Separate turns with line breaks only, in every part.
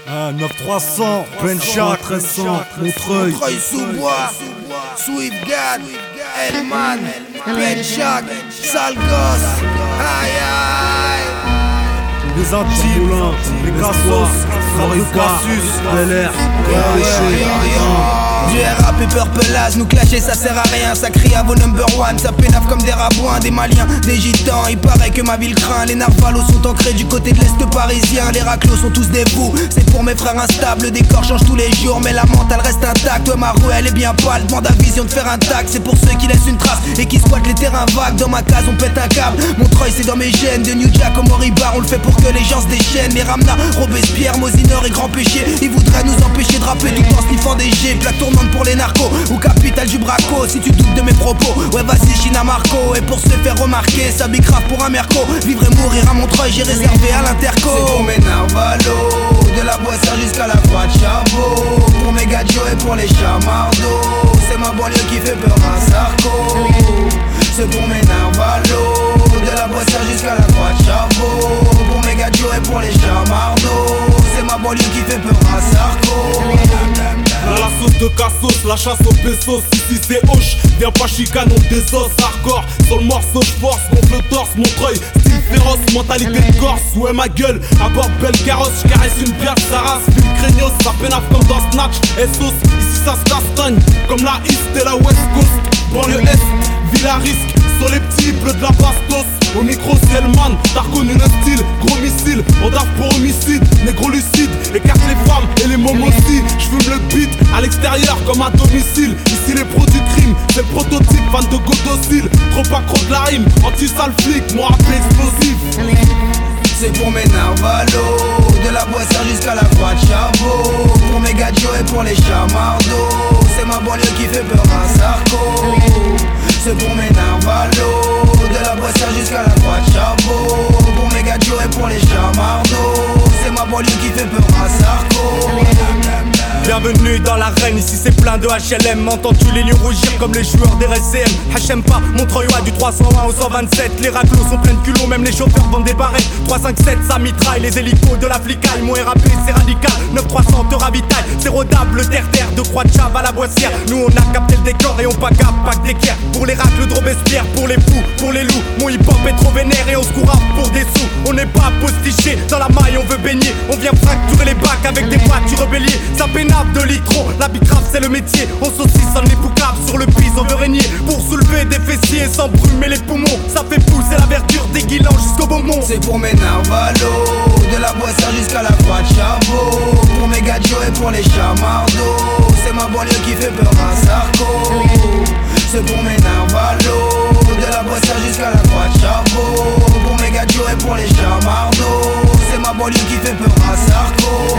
9300, Benchak, Montreuil.
Montreuil-sous-Bois, Swiftgad, Elman, Benchak, sale gosse, aïe aïe.
Les Antilles, les Cassos, Mario Cassus, Bel Air,
du rap et Purple, nous clasher ça sert à rien. Ça crie à vos number one, ça pénave comme des rabouins. Des Maliens, des Gitans, il paraît que ma ville craint. Les narvalos sont ancrés du côté de l'Est parisien. Les raclos sont tous des fous, c'est pour mes frères instables. Le décor change tous les jours, mais la mentale reste intacte. Ouais, ma rue elle est bien pâle, demande à Vision de faire un tac. C'est pour ceux qui laissent une trace et qui squattent les terrains vagues. Dans ma case on pète un câble, Montreuil c'est dans mes gènes. De New Jack au Moribar, on le fait pour que les gens se déchaînent. Les Ramna, Robespierre, Mosinor et Grand Péché, ils voudraient nous empêcher de rapper tout en sniffant des G. Plaque tournante pour les narcos ou capitale du braco. Si tu doutes de mes propos, ouais vas-y China Marco. Et pour se faire remarquer, ça bicrave pour un merco. Vivre et mourir à Montreuil, j'ai réservé à l'Interco. C'est pour mes narvalos, de la Boissière jusqu'à la Croix de Chabot. Pour mes gadgets et pour les chamardos, c'est ma banlieue qui fait peur à Sarko. C'est pour mes narvalos, de la Boissière jusqu'à la Croix de Chabot. Pour mes gadgets et pour les chamardos, c'est ma banlieue qui fait peur à Sarko.
La sauce de Cassos, la chasse aux pesos, ici c'est hoche. Viens pas chicane, on des os hardcore. Sur le morceau j'force, gonfle le torse, Montreuil, style féroce, mentalité de Corse. Ouais ma gueule, à bord belle carrosse, j'caresse une bière, ça race. Ville craignos, ça pénave comme dans Snatch. Essos, ici ça se castagne, comme la East et la West Coast. Banlieue Est, ville à risque, sur les petits bleus de la Bastos. Au micro c'est Elman, t'as reconnu le style, gros missile, on dave pour homicide, négro lucide, écarte les femmes et les mômes aussi. J'fume le beat à l'extérieur comme à domicile. Ici les pros du crime, c'est le prototype, fan de go docile. Trop accro de la rime, anti-sale flic, moi rap explosif.
C'est pour mes narvalos, de la Boissière jusqu'à la Croix de Chabot. Pour mes gadgets et pour les chamardos, c'est ma banlieue qui fait peur à Sarko. C'est pour mes narvalos, de la Boissière jusqu'à la Croix de Chabot. Pour mes gadgets et pour les chamardos, c'est ma banlieue qui fait peur à Sarko.
Bienvenue dans l'arène, ici c'est plein de HLM. Entends-tu les lions rougir comme les joueurs des RCM? HM pas, Montreuil du 301 au 127. Les raclos sont pleins de culots, même les chauffeurs vendent des barrettes. 357 ça mitraille, les hélicos de la flicaille. Mon RAP c'est radical, 9300 te ravitaille. C'est rodable, le terre-terre, de Croix de Chab à la Boissière. Nous on a capté le décor et on pagape, pack d'équerre. Pour les racles de Robespierre, pour les fous, pour les loups. Mon hip-hop est trop vénère et on se courra pour des sous. On n'est pas postiché, dans la maille on veut baigner. On vient fracturer les bacs avec des voitures béliers. Ça pénale de litron, la bicrave c'est le métier. On saucissonne les boucaves sur le pis, on veut régner. Pour soulever des fessiers sans brumer les poumons. Ça fait pousser la verdure des guilans jusqu'au Beaumont.
C'est pour mes narvalos, de la Boissière jusqu'à la Croix de Chabot. Pour mes gadgets et pour les chamardos, c'est ma banlieue qui fait peur à Sarko. C'est pour mes narvalos, de la Boissière jusqu'à la Croix de Chabot. Pour mes gadgets et pour les chamardos, c'est ma banlieue qui fait peur à Sarko.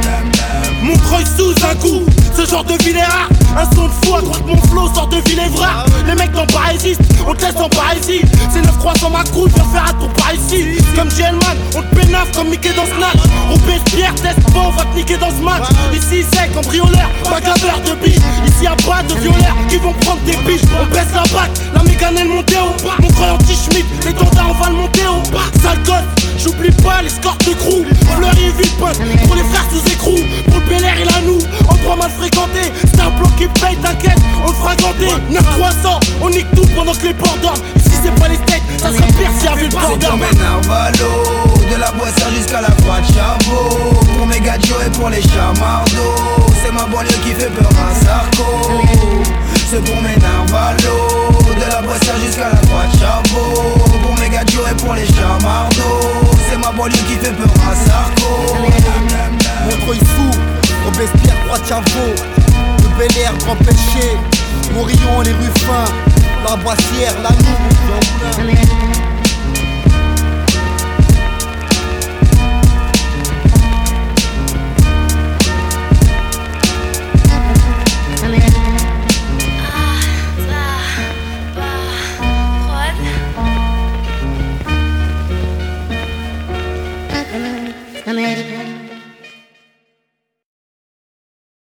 Montreuil sous un coup, ce genre de ville est rare. Un son de fou à droite mon flow sort de Villévrard. Les mecs n'ont pas résiste, on te laisse en parésie. C'est 9-300 ma crew, viens faire un tour par ici. Comme Gelman, on te pénave comme Mickey dans Snatch. Robespierre, teste pas, on va te niquer dans ce match. Ici c'est cambrioleur, bagarreur de biche. Ici y'a pas de violeurs qui vont prendre des biches. On baisse la bac, la mécane elle montée au parc. Montreuil anti-Schmidt, les tendins on va le monter au parc. Sale gosse, j'oublie pas les scores de crew. Fleury et Villepinte, pour les frères sous écrou. Pour le Bel Air il a nous, endroit mal fréquenté. C'est un bloc qui paye, t'inquiète, on le fera ganter. 9-300, on nique tout pendant que les ports dorment. Ici c'est pas les steaks, ça serait pire s'il y avait le port
C'est pour
d'armes.
mes narvalos, de la Boissière jusqu'à la Croix de Chabot. Pour mes gadgets et pour les chamardos, c'est ma banlieue qui fait peur à Sarko. C'est pour mes narvalos, de la Boissière jusqu'à la Croix de Chabot. Pour mes gadgets et pour les chamardos, c'est ma banlieue qui fait peur à Sarko.
Montreuil fou, Robespierre, Croix de Chabot. Le Bel Air, Grand Péché. Morillon, les Ruffins. La Boissière, la Noue.